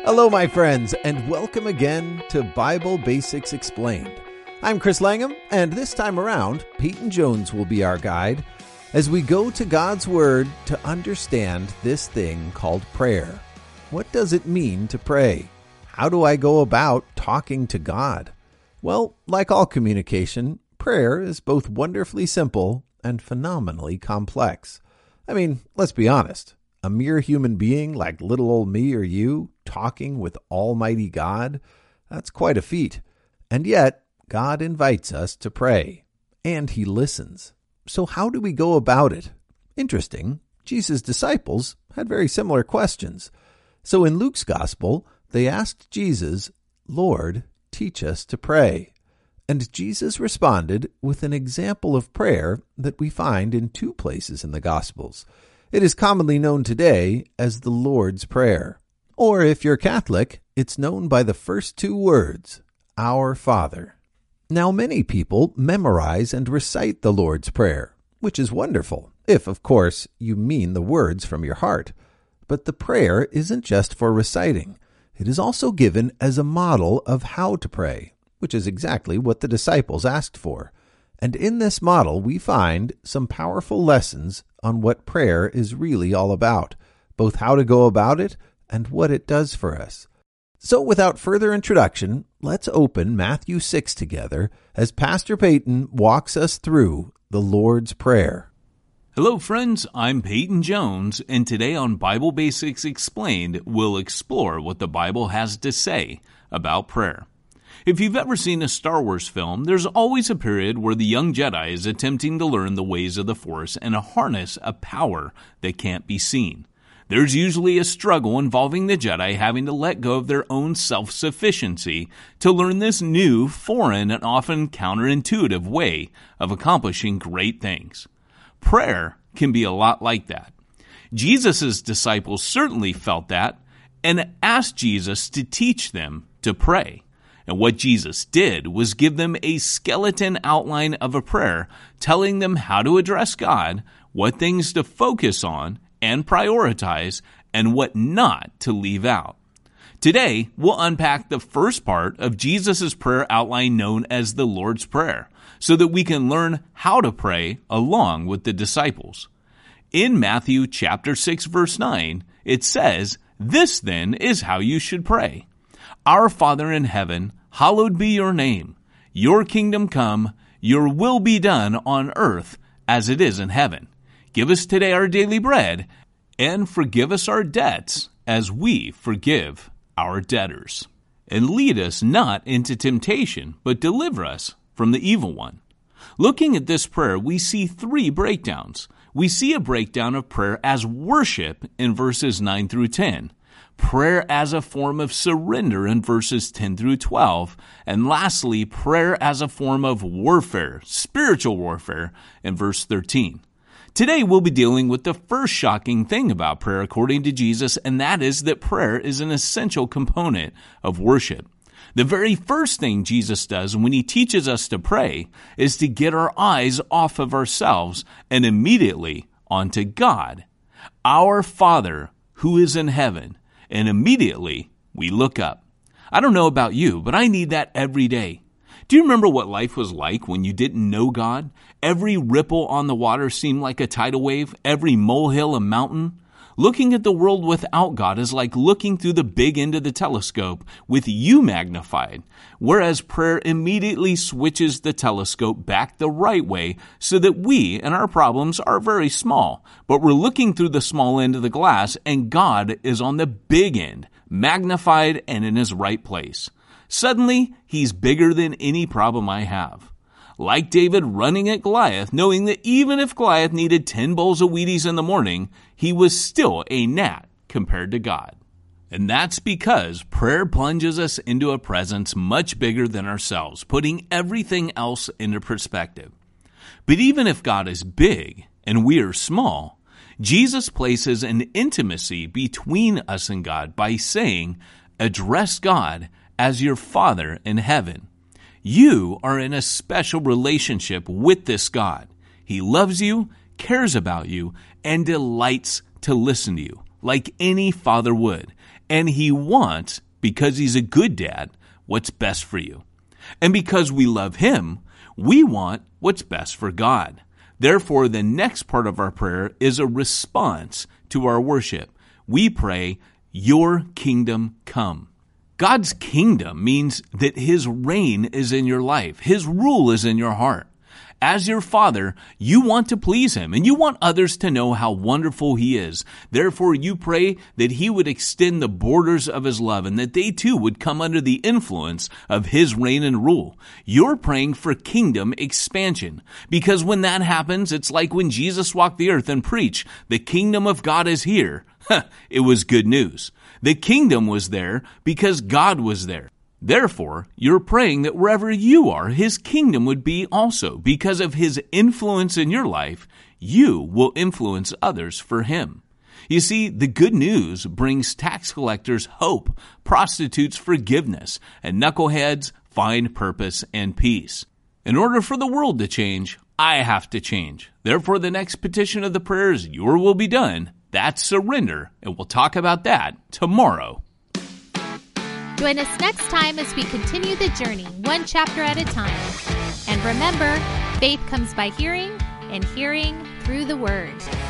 Hello, my friends, and welcome again to Bible Basics Explained. I'm Chris Langham, and this time around, Peyton Jones will be our guide as we go to God's Word to understand this thing called prayer. What does it mean to pray? How do I go about talking to God? Well, like all communication, prayer is both wonderfully simple and phenomenally complex. I mean, let's be honest. A mere human being like little old me or you talking with Almighty God, that's quite a feat. And yet, God invites us to pray, and He listens. So how do we go about it? Interesting, Jesus' disciples had very similar questions. So in Luke's Gospel, they asked Jesus, "Lord, teach us to pray." And Jesus responded with an example of prayer that we find in two places in the Gospels. It is commonly known today as the Lord's Prayer. Or if you're Catholic, it's known by the first two words, Our Father. Now, many people memorize and recite the Lord's Prayer, which is wonderful, if, of course, you mean the words from your heart. But the prayer isn't just for reciting. It is also given as a model of how to pray, which is exactly what the disciples asked for. And in this model, we find some powerful lessons on what prayer is really all about, both how to go about it and what it does for us. So without further introduction, let's open Matthew 6 together as Pastor Peyton walks us through the Lord's Prayer. Hello friends, I'm Peyton Jones, and today on Bible Basics Explained, we'll explore what the Bible has to say about prayer. If you've ever seen a Star Wars film, there's always a period where the young Jedi is attempting to learn the ways of the Force and to harness a power that can't be seen. There's usually a struggle involving the Jedi having to let go of their own self-sufficiency to learn this new, foreign, and often counterintuitive way of accomplishing great things. Prayer can be a lot like that. Jesus' disciples certainly felt that and asked Jesus to teach them to pray. And what Jesus did was give them a skeleton outline of a prayer, telling them how to address God, what things to focus on and prioritize, and what not to leave out. Today, we'll unpack the first part of Jesus' prayer outline known as the Lord's Prayer, so that we can learn how to pray along with the disciples. In Matthew chapter 6, verse 9, it says, "This then is how you should pray. Our Father in heaven, hallowed be your name. Your kingdom come, your will be done on earth as it is in heaven. Give us today our daily bread, and forgive us our debts as we forgive our debtors. And lead us not into temptation, but deliver us from the evil one." Looking at this prayer, we see three breakdowns. We see a breakdown of prayer as worship in verses 9 through 10. Prayer as a form of surrender in verses 10 through 12, and lastly, prayer as a form of warfare, spiritual warfare, in verse 13. Today we'll be dealing with the first shocking thing about prayer according to Jesus, and that is that prayer is an essential component of worship. The very first thing Jesus does when He teaches us to pray is to get our eyes off of ourselves and immediately onto God. Our Father who is in heaven. And immediately, we look up. I don't know about you, but I need that every day. Do you remember what life was like when you didn't know God? Every ripple on the water seemed like a tidal wave, every molehill a mountain. Looking at the world without God is like looking through the big end of the telescope with you magnified, whereas prayer immediately switches the telescope back the right way so that we and our problems are very small, but we're looking through the small end of the glass and God is on the big end, magnified and in His right place. Suddenly, He's bigger than any problem I have. Like David running at Goliath, knowing that even if Goliath needed 10 bowls of Wheaties in the morning, he was still a gnat compared to God. And that's because prayer plunges us into a presence much bigger than ourselves, putting everything else into perspective. But even if God is big and we are small, Jesus places an intimacy between us and God by saying, "Address God as your Father in heaven." You are in a special relationship with this God. He loves you, cares about you, and delights to listen to you, like any father would. And He wants, because He's a good dad, what's best for you. And because we love Him, we want what's best for God. Therefore, the next part of our prayer is a response to our worship. We pray, "Your kingdom come." God's kingdom means that His reign is in your life. His rule is in your heart. As your Father, you want to please Him, and you want others to know how wonderful He is. Therefore, you pray that He would extend the borders of His love, and that they too would come under the influence of His reign and rule. You're praying for kingdom expansion, because when that happens, it's like when Jesus walked the earth and preached, "The kingdom of God is here." It was good news. The kingdom was there because God was there. Therefore, you're praying that wherever you are, His kingdom would be also. Because of His influence in your life, you will influence others for Him. You see, the good news brings tax collectors hope, prostitutes forgiveness, and knuckleheads find purpose and peace. In order for the world to change, I have to change. Therefore, the next petition of the prayer is, "Your will be done." That's surrender, and we'll talk about that tomorrow. Join us next time as we continue the journey, one chapter at a time. And remember, faith comes by hearing, and hearing through the Word.